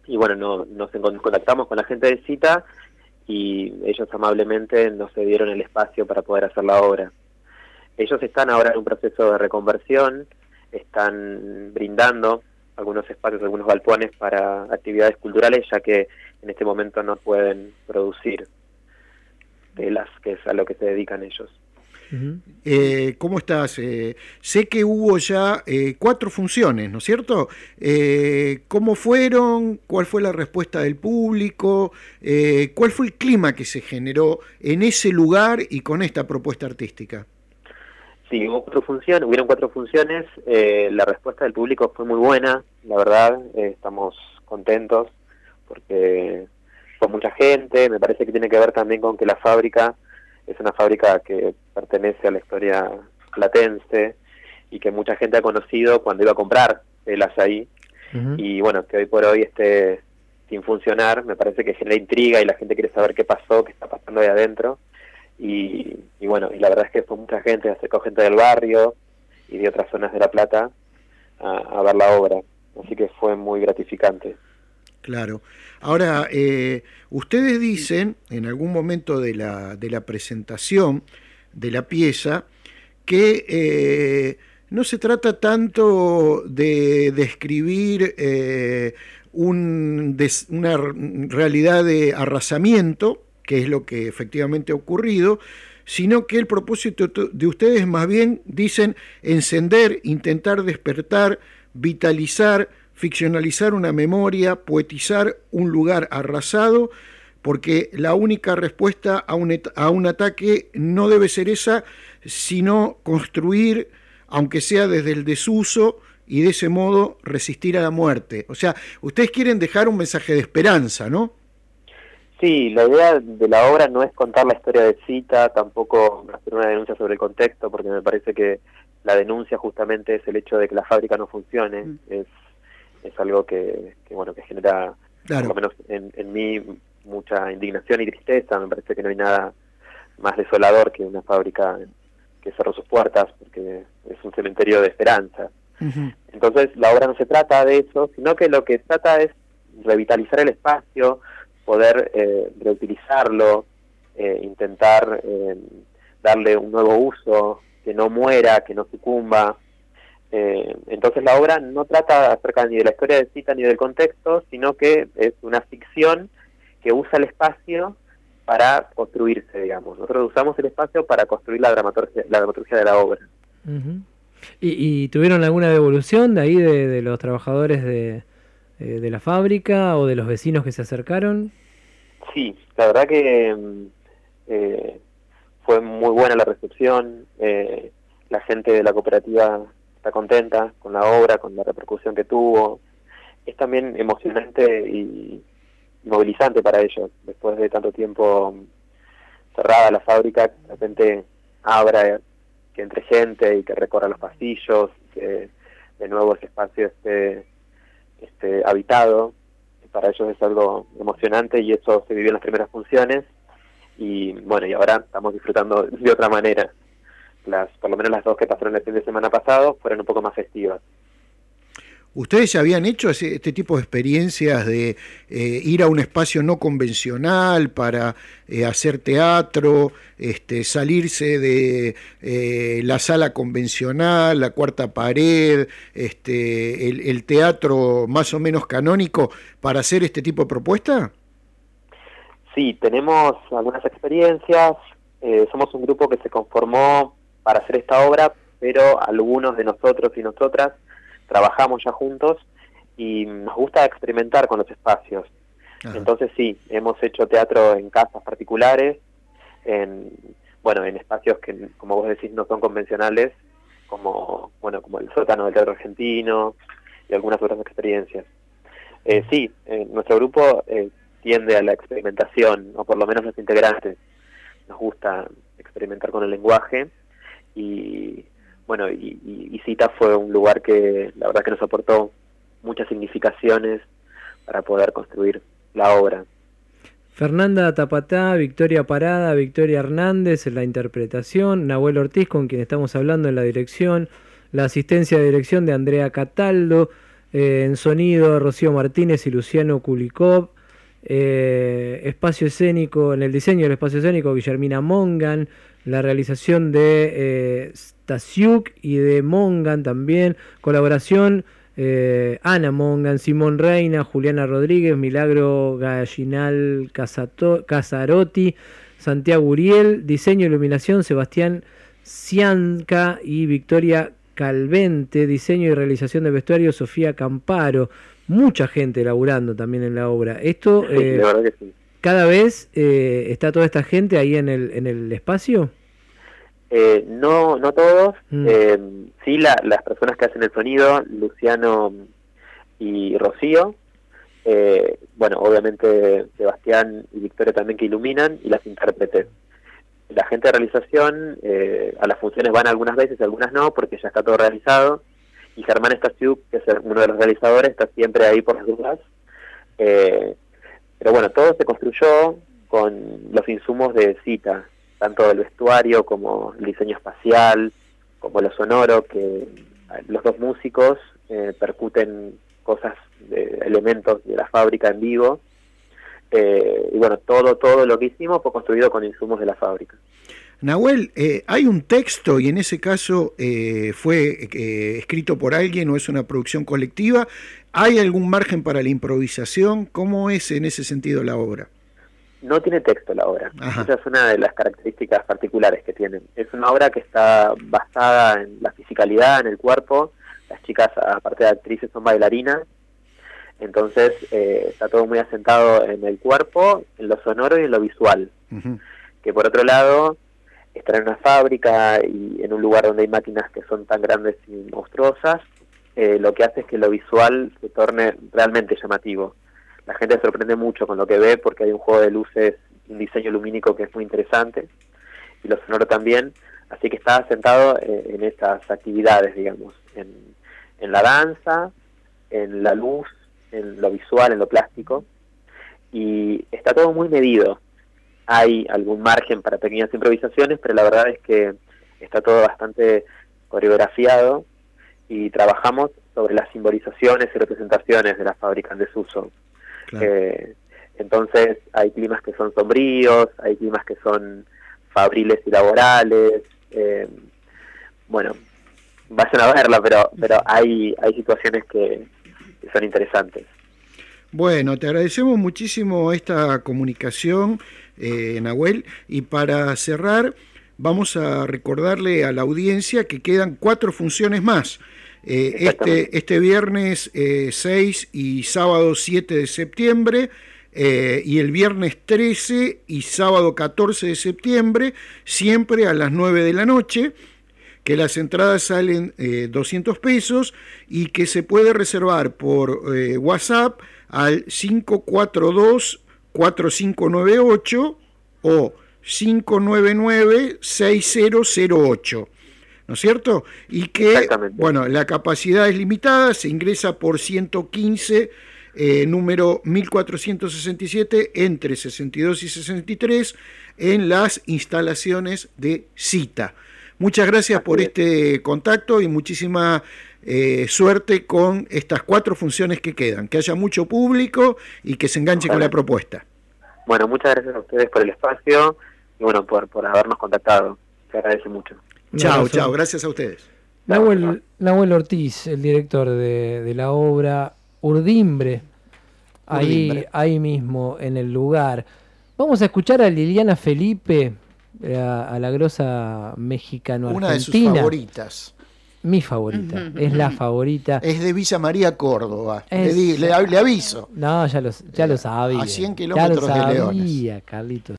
y bueno, contactamos con la gente de Cita y ellos amablemente nos cedieron el espacio para poder hacer la obra. Ellos están ahora en un proceso de reconversión, están brindando algunos espacios, algunos galpones para actividades culturales, ya que en este momento no pueden producir telas, que es a lo que se dedican ellos. ¿Cómo estás? Sé que hubo ya 4 funciones, ¿no es cierto? ¿Cómo fueron? ¿Cuál fue la respuesta del público? ¿Cuál fue el clima que se generó en ese lugar y con esta propuesta artística? Sí, hubieron 4 funciones, la respuesta del público fue muy buena, la verdad, estamos contentos porque fue mucha gente, me parece que tiene que ver también con que la fábrica es una fábrica que pertenece a la historia platense y que mucha gente ha conocido cuando iba a comprar telas ahí. Y bueno, que hoy por hoy esté sin funcionar, me parece que genera intriga y la gente quiere saber qué pasó, qué está pasando ahí adentro. Y bueno, y la verdad es que fue mucha gente, acercó gente del barrio y de otras zonas de La Plata a ver la obra, así que fue muy gratificante. Claro. Ahora, ustedes dicen, en algún momento de la presentación de la pieza, que no se trata tanto de describir una realidad de arrasamiento, que es lo que efectivamente ha ocurrido, sino que el propósito de ustedes más bien, dicen, encender, intentar despertar, vitalizar, ficcionalizar una memoria, poetizar un lugar arrasado, porque la única respuesta a un ataque no debe ser esa, sino construir, aunque sea desde el desuso, y de ese modo resistir a la muerte. O sea, ustedes quieren dejar un mensaje de esperanza, ¿no? Sí, la idea de la obra no es contar la historia de Cita, tampoco hacer una denuncia sobre el contexto, porque me parece que la denuncia justamente es el hecho de que la fábrica no funcione, es algo que bueno, que genera, claro, por lo menos en mí, mucha indignación y tristeza. Me parece que no hay nada más desolador que una fábrica que cerró sus puertas, porque es un cementerio de esperanza. Entonces la obra no se trata de eso, sino que lo que trata es revitalizar el espacio, poder reutilizarlo, intentar darle un nuevo uso, que no muera, que no sucumba. Entonces la obra no trata acerca ni de la historia de Cita ni del contexto, sino que es una ficción que usa el espacio para construirse, digamos. Nosotros usamos el espacio para construir la dramaturgia de la obra. ¿Y tuvieron alguna devolución de ahí de los trabajadores de la fábrica o de los vecinos que se acercaron? Sí, la verdad que fue muy buena la recepción, la gente de la cooperativa está contenta con la obra, con la repercusión que tuvo. Es también emocionante y movilizante para ellos, después de tanto tiempo cerrada la fábrica, que de repente abra, que entre gente y que recorra los pasillos, que de nuevo ese espacio esté habitado. Para ellos es algo emocionante y eso se vivió en las primeras funciones y bueno, y ahora estamos disfrutando de otra manera. Por lo menos las 2 que pasaron el fin de semana pasado fueron un poco más festivas. ¿Ustedes ya habían hecho este tipo de experiencias de ir a un espacio no convencional para hacer teatro, salirse de la sala convencional, la cuarta pared, el teatro más o menos canónico para hacer este tipo de propuesta? Sí, tenemos algunas experiencias. Somos un grupo que se conformó para hacer esta obra, pero algunos de nosotros y nosotras trabajamos ya juntos y nos gusta experimentar con los espacios. Ajá. Entonces sí, hemos hecho teatro en casas particulares, en espacios que, como vos decís, no son convencionales, como el sótano del Teatro Argentino y algunas otras experiencias. Sí, nuestro grupo tiende a la experimentación, o por lo menos los integrantes. Nos gusta experimentar con el lenguaje y Cita fue un lugar que la verdad que nos aportó muchas significaciones para poder construir la obra. Fernanda Tapatá, Victoria Parada, Victoria Hernández en la interpretación, Nahuel Ortiz, con quien estamos hablando, en la dirección, la asistencia de dirección de Andrea Cataldo, en sonido Rocío Martínez y Luciano Kulikov, espacio escénico, en el diseño del espacio escénico Guillermina Mongan, la realización de Stasiuk y de Mongan también, colaboración Ana Mongan, Simón Reina, Juliana Rodríguez, Milagro Gallinal Casarotti, Santiago Uriel, diseño e iluminación Sebastián Cianca y Victoria Calvente, diseño y realización de vestuario Sofía Camparo. Mucha gente laburando también en la obra. Esto, Sí, de verdad que sí. cada vez está toda esta gente ahí en el espacio. No todos, sí las personas que hacen el sonido, Luciano y Rocío, bueno, obviamente Sebastián y Victoria también que iluminan, y las intérpretes. La gente de realización, a las funciones van algunas veces, algunas no, porque ya está todo realizado, y Germán Stasiuk, que es uno de los realizadores, está siempre ahí por las dudas. Pero bueno, todo se construyó con los insumos de Cita, tanto el vestuario como el diseño espacial, como lo sonoro, que los dos músicos percuten cosas, elementos de la fábrica en vivo, y bueno, todo lo que hicimos fue construido con insumos de la fábrica. Nahuel, ¿hay un texto y en ese caso fue escrito por alguien o es una producción colectiva? ¿Hay algún margen para la improvisación? ¿Cómo es en ese sentido la obra? No tiene texto la obra. Ajá. Esa es una de las características particulares que tienen. Es una obra que está basada en la fisicalidad, en el cuerpo. Las chicas, aparte de actrices, son bailarinas. Entonces está todo muy asentado en el cuerpo, en lo sonoro y en lo visual. Uh-huh. Que por otro lado, estar en una fábrica y en un lugar donde hay máquinas que son tan grandes y monstruosas, lo que hace es que lo visual se torne realmente llamativo. La gente se sorprende mucho con lo que ve porque hay un juego de luces, un diseño lumínico que es muy interesante, y lo sonoro también, así que está asentado en estas actividades, digamos, en la danza, en la luz, en lo visual, en lo plástico, y está todo muy medido. Hay algún margen para pequeñas improvisaciones, pero la verdad es que está todo bastante coreografiado y trabajamos sobre las simbolizaciones y representaciones de la fábrica en desuso. Claro. Entonces hay climas que son sombríos, hay climas que son fabriles y laborales. Bueno, vayan a verla, pero hay situaciones que son interesantes. Bueno, te agradecemos muchísimo esta comunicación, Nahuel, y para cerrar vamos a recordarle a la audiencia que quedan 4 funciones más. Este viernes 6 y sábado 7 de septiembre, y el viernes 13 y sábado 14 de septiembre, siempre a las 9 de la noche, que las entradas salen 200 pesos y que se puede reservar por WhatsApp al 542-4598 o 599-6008. ¿No es cierto? Y que, bueno, la capacidad es limitada, se ingresa por 115, número 1467, entre 62 y 63, en las instalaciones de Cita. Muchas gracias por este contacto y muchísima suerte con estas 4 funciones que quedan. Que haya mucho público y que se enganche con la propuesta. Bueno, muchas gracias a ustedes por el espacio y bueno, por habernos contactado. Se agradece mucho. Chao, gracias a ustedes. Nahuel Ortiz, el director de la obra Urdimbre, ahí mismo en el lugar. Vamos a escuchar a Liliana Felipe, a la grosa mexicano-argentina. Una de sus favoritas. Mi favorita, es la favorita. Es de Villa María, Córdoba. Le aviso. No, ya lo sabía. A 100 kilómetros de Leones. Carlitos.